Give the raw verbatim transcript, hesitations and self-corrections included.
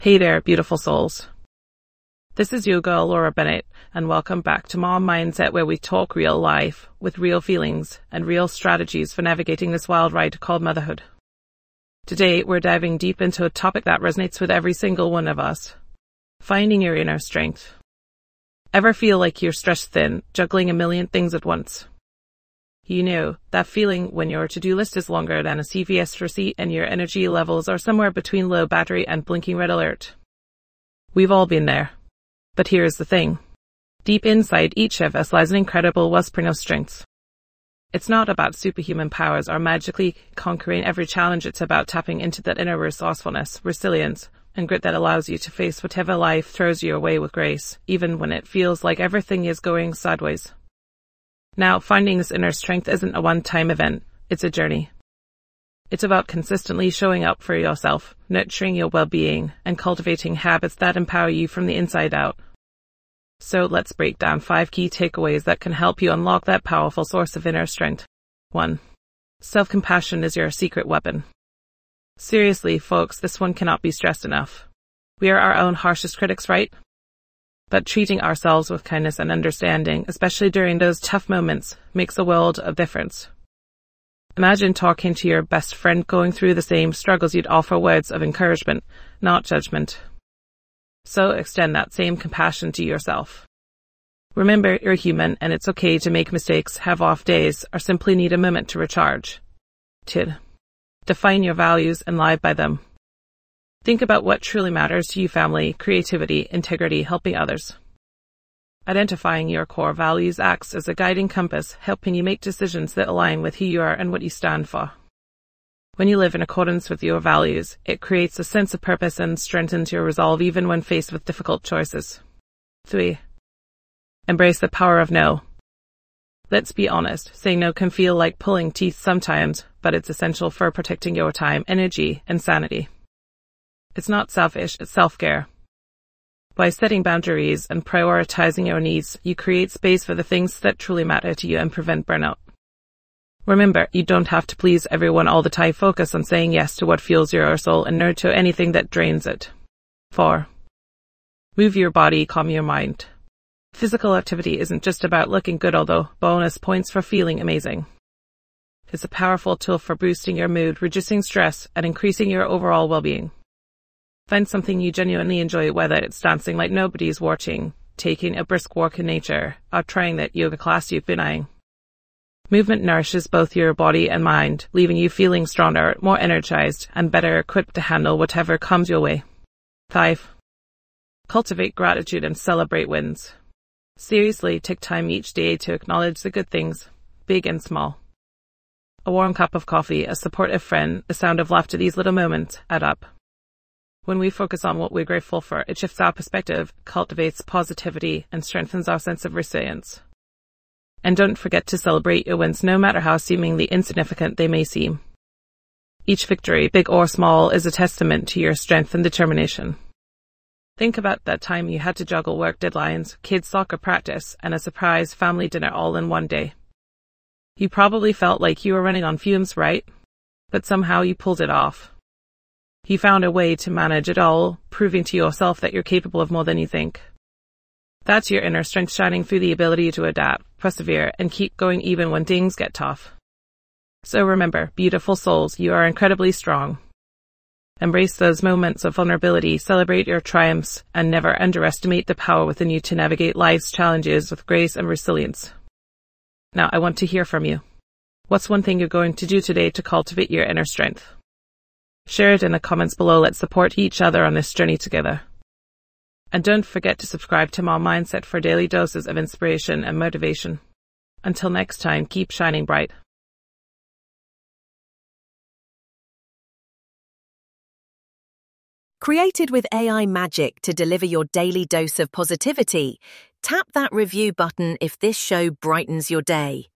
Hey there, beautiful souls. This is Yoga Laura Bennett, and welcome back to Mom Mindset, where we talk real life with real feelings and real strategies for navigating this wild ride called motherhood. Today, we're diving deep into a topic that resonates with every single one of us: finding your inner strength. Ever feel like you're stretched thin, juggling a million things at once? You know, that feeling when your to-do list is longer than a C V S receipt and your energy levels are somewhere between low battery and blinking red alert. We've all been there. But here's the thing. Deep inside each of us lies an incredible wellspring of strength. It's not about superhuman powers or magically conquering every challenge. It's about tapping into that inner resourcefulness, resilience, and grit that allows you to face whatever life throws your way with grace, even when it feels like everything is going sideways. Now, finding this inner strength isn't a one-time event, it's a journey. It's about consistently showing up for yourself, nurturing your well-being, and cultivating habits that empower you from the inside out. So let's break down five key takeaways that can help you unlock that powerful source of inner strength. one. Self-compassion is your secret weapon. Seriously, folks, this one cannot be stressed enough. We are our own harshest critics, right? But treating ourselves with kindness and understanding, especially during those tough moments, makes a world of difference. Imagine talking to your best friend going through the same struggles. You'd offer words of encouragement, not judgment. So extend that same compassion to yourself. Remember, you're human, and it's okay to make mistakes, have off days, or simply need a moment to recharge. two. Define your values and live by them. Think about what truly matters to you: family, creativity, integrity, helping others. Identifying your core values acts as a guiding compass, helping you make decisions that align with who you are and what you stand for. When you live in accordance with your values, it creates a sense of purpose and strengthens your resolve even when faced with difficult choices. three. Embrace the power of no. Let's be honest, saying no can feel like pulling teeth sometimes, but it's essential for protecting your time, energy, and sanity. It's not selfish, it's self-care. By setting boundaries and prioritizing your needs, you create space for the things that truly matter to you and prevent burnout. Remember, you don't have to please everyone all the time. Focus on saying yes to what fuels your soul and no to anything that drains it. four. Move your body, calm your mind. Physical activity isn't just about looking good, although bonus points for feeling amazing. It's a powerful tool for boosting your mood, reducing stress, and increasing your overall well-being. Find something you genuinely enjoy, whether it's dancing like nobody's watching, taking a brisk walk in nature, or trying that yoga class you've been eyeing. Movement nourishes both your body and mind, leaving you feeling stronger, more energized, and better equipped to handle whatever comes your way. five. Cultivate gratitude and celebrate wins. Seriously, take time each day to acknowledge the good things, big and small. A warm cup of coffee, a supportive friend, the sound of laughter. These little moments add up. When we focus on what we're grateful for, it shifts our perspective, cultivates positivity, and strengthens our sense of resilience. And don't forget to celebrate your wins, no matter how seemingly insignificant they may seem. Each victory, big or small, is a testament to your strength and determination. Think about that time you had to juggle work deadlines, kids' soccer practice, and a surprise family dinner all in one day. You probably felt like you were running on fumes, right? But somehow you pulled it off. You found a way to manage it all, proving to yourself that you're capable of more than you think. That's your inner strength shining through, the ability to adapt, persevere, and keep going even when things get tough. So remember, beautiful souls, you are incredibly strong. Embrace those moments of vulnerability, celebrate your triumphs, and never underestimate the power within you to navigate life's challenges with grace and resilience. Now, I want to hear from you. What's one thing you're going to do today to cultivate your inner strength? Share it in the comments below. Let's support each other on this journey together. And don't forget to subscribe to Mom Mindset for daily doses of inspiration and motivation. Until next time, keep shining bright. Created with A I magic to deliver your daily dose of positivity, tap that review button if this show brightens your day.